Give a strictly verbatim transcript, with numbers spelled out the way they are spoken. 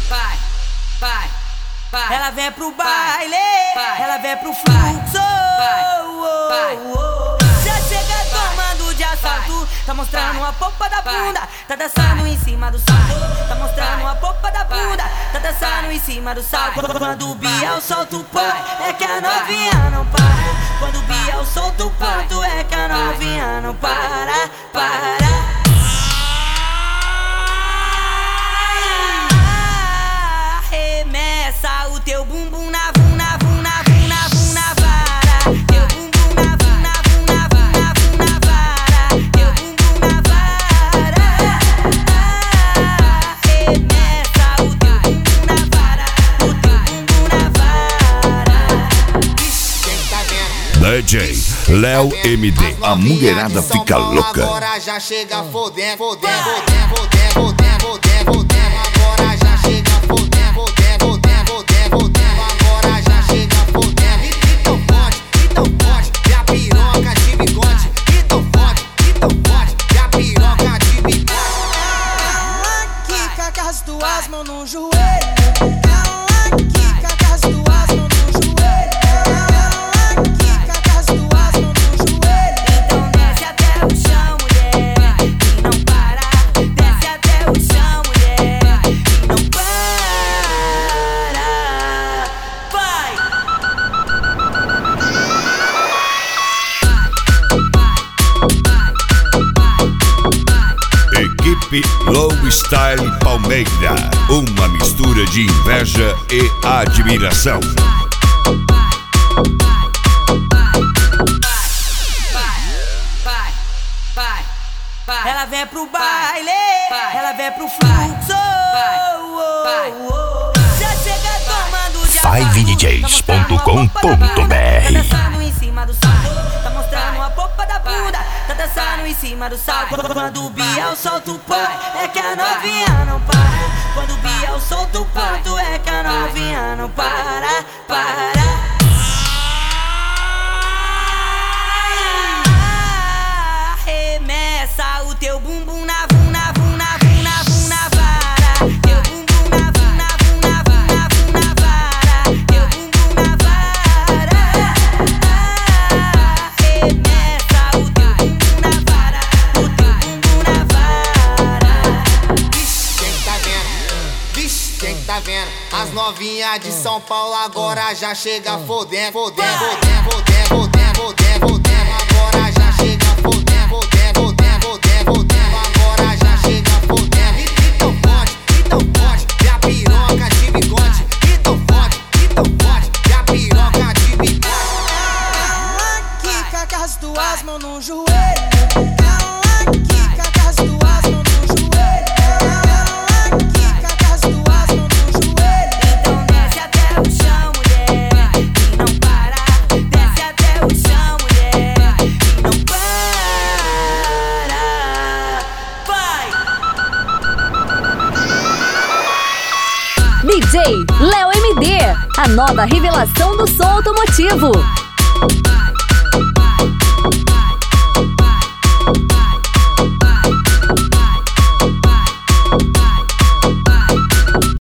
vai, vai, vai. Ela vem pro baile, vai, ela vem pro fluxo, vai, vai, já chega tomando de assalto, tá mostrando a polpa da bunda, tá dançando em cima do salto, tá mostrando a polpa da bunda, tá dançando em cima do salto. Quando o Biel solta o ponto, é que a novinha não para. Quando o Biel solta o ponto, é que a novinha não para, para. Arremessa o teu bumbum na vuna, vuna, vuna, vuna, vara. Teu bumbum na vuna, vuna, vuna, vuna, vara. Teu bumbum na vara. Arremessa o teu bumbum na vara, o teu bumbum na vara. Quem tá vendo? D J Léo M D, a mulherada fica louca. Agora já chega fodendo, fodendo, fodendo, fodendo, fodendo, fodendo, fodendo. Agora já chega fodendo, fodendo, fodendo, fodendo, fodendo. Agora já chega fodendo. E tão forte, e tão forte, e a piroca de bigode. E tão forte, e tão forte, e a piroca de bigode. Quica com as duas mãos no joelho. Ela quica com as duas mãos no joelho. Ela quica com as duas mãos no joelho. Então desce até o chão, mulher, e não para. Desce até o chão, mulher, e não para. Vai! Equipe Low Style Palmeira, uma mistura de inveja e admiração. vai, vai, vai. Ela vem pro baile, vai, ela vem pro fluxo, vai, já chega tomando de five d js ponto com ponto b r. tá dançando em cima do salto, tá mostrando a polpa da bunda, tá dançando em cima do salto. Quando o Biel solta o ponto, é que a novinha não para. Quando o Biel solta o ponto, é que a novinha não para, para. Arremessa o teu bumbum na vuna, vuna, vuna, vuna, vara. Teu bumbum na vuna, vuna, vuna, vuna, vara. Teu bumbum na vara. Arremessa o teu bumbum na vara, o teu bumbum na vara. Quem tá vendo? Vixe, quem tá vendo? As novinhas de São Paulo agora já chega fodendo, fodendo, fodendo, fodendo, fodendo, fodendo, fodendo. Agora já chega fodendo, fodendo, fodendo, fodendo, fodendo. Agora já chega fodendo. E tão forte, e tão forte, e a piroca de bigode. E tão forte, e tão forte, e a piroca de bigode. Ela quica com as duas mãos no joelho. Ela quica com as duas mãos no joelho. Ela quica com as duas mãos no joelho. Então desce até o chão, mulher, e não para. Desce até o chão, mulher, e não para. Vai! D J Léo M D, a nova revelação do som automotivo.